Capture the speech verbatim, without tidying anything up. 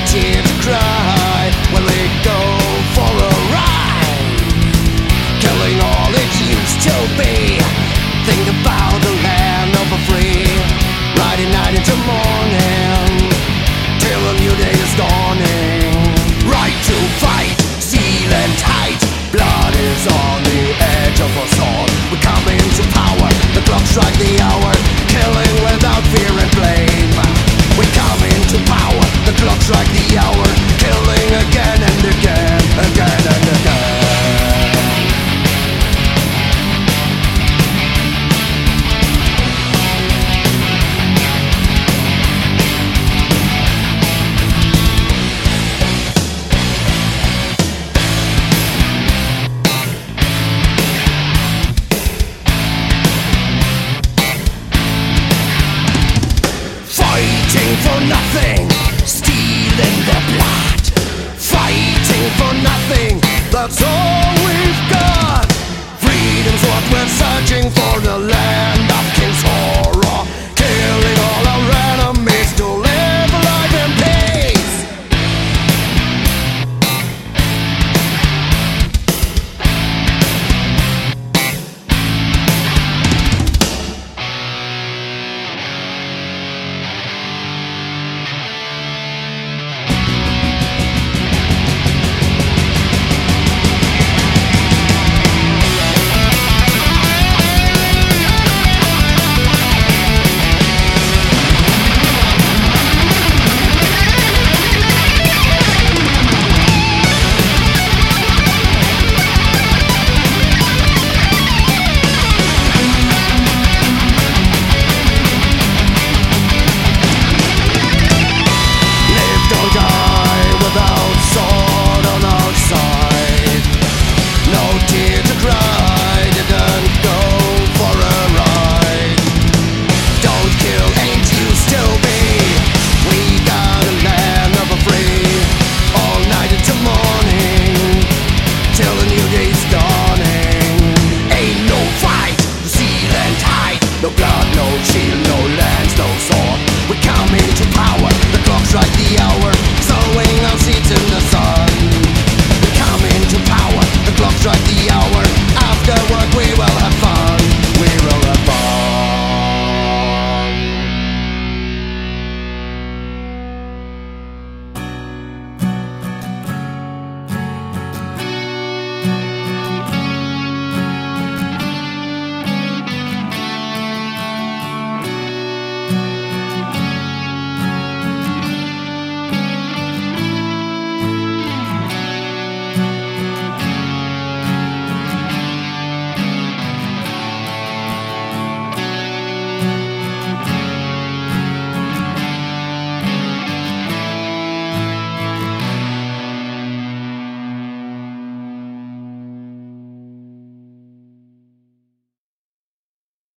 tear to cry when we go for a ride, killing all it used to be. Think about the land of the free, riding night into morning till a new day is dawning. Right to fight, steel and tight, blood is on the edge of us all. We come into power, the clock strike the hour, killing without fear and blame. We come into power, the clock strike the hour,